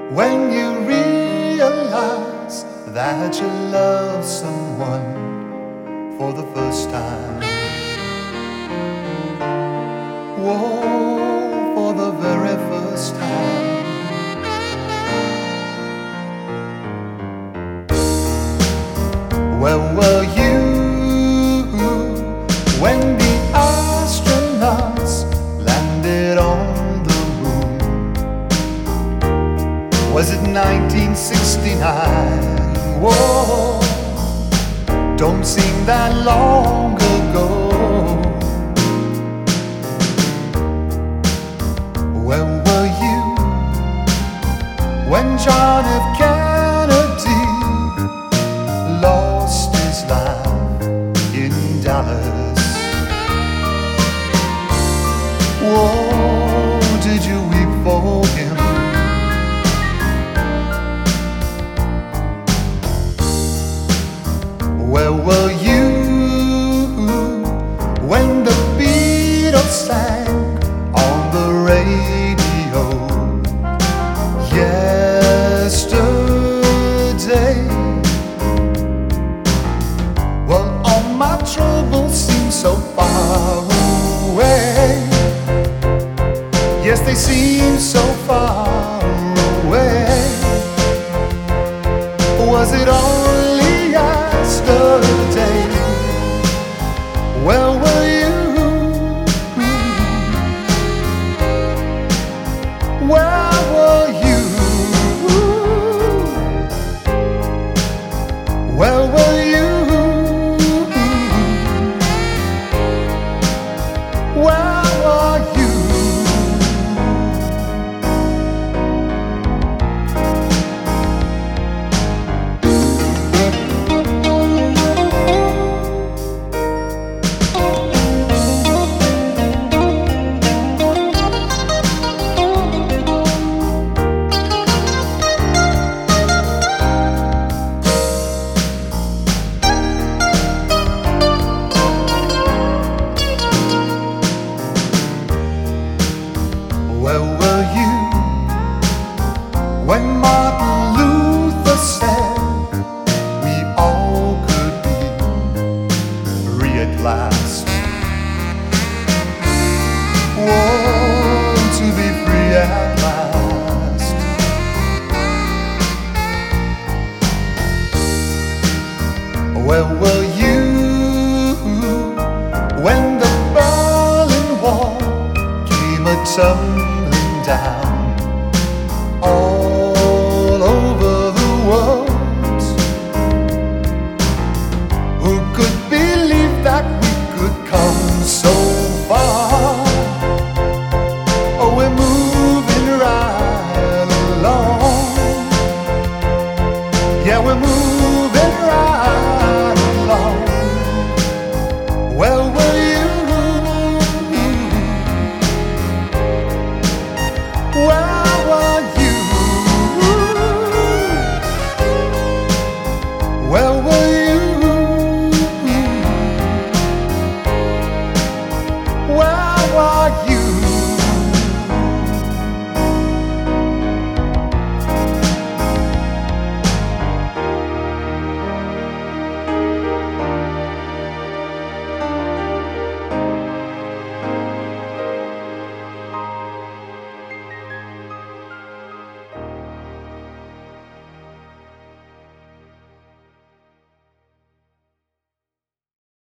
when you realize that you love someone for the first time. Whoa, for the very first time. Where were you when the astronauts landed on the moon? Was it 1969? Whoa, don't seem that long ago. Where were you when John F. Kennedy lost his life in Dallas? Whoa, did you weep for him? Where were you when the Beatles sang on the radio yesterday? Well, all my troubles seem so far away. Yes, they seem so far away. Was it only yesterday? Where were you? Where were you? Where were you? Where were you? Where were you when Martin Luther said we all could be free at last? Whoa, to be free at last. Where were you when the Berlin Wall came tumbling down all over the world? Who could believe that we could come so far? Oh, we're moving right along. Yeah, we're moving right along. Where were you? Where